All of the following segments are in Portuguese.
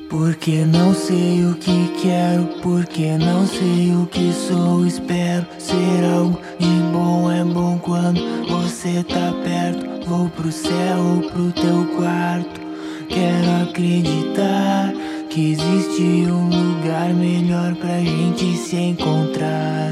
Porque não sei o que quero, porque não sei o que sou. Espero ser algo de bom, é bom quando você tá perto. Vou pro céu ou pro teu quarto. Quero acreditar que existe um lugar melhor pra gente se encontrar.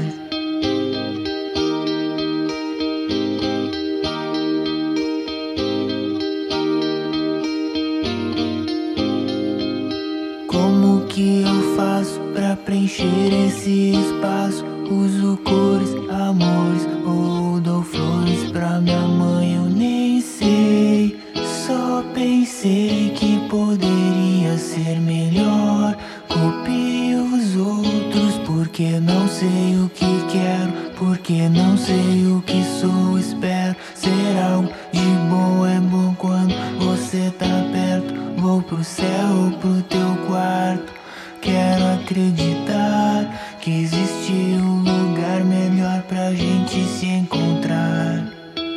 Como que eu faço pra preencher esse espaço? Uso cores, amores ou dou flores pra minha mãe? Eu nem sei, só pensei que poderia ser melhor. Copio os outros porque não sei o que quero, porque não sei o que sou. Espero ser algo de bom, é bom quando você tá perto. Vou pro céu ou pro teu quarto. Quero acreditar que existe um lugar melhor pra gente se encontrar.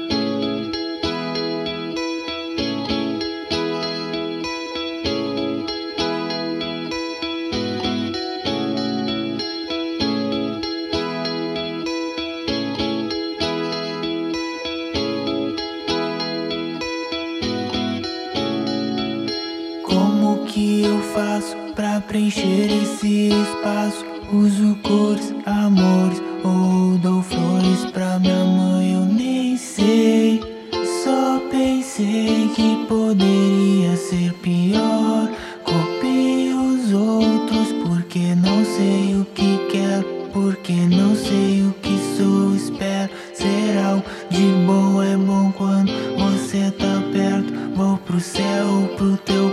Como que eu faço pra preencher esse espaço? Uso cores, amores ou dou flores pra minha mãe? Eu nem sei, só pensei que poderia ser pior. Copio os outros porque não sei o que quero, porque não sei o que sou. Espero ser algo de bom, é bom quando você tá perto. Vou pro céu ou pro teu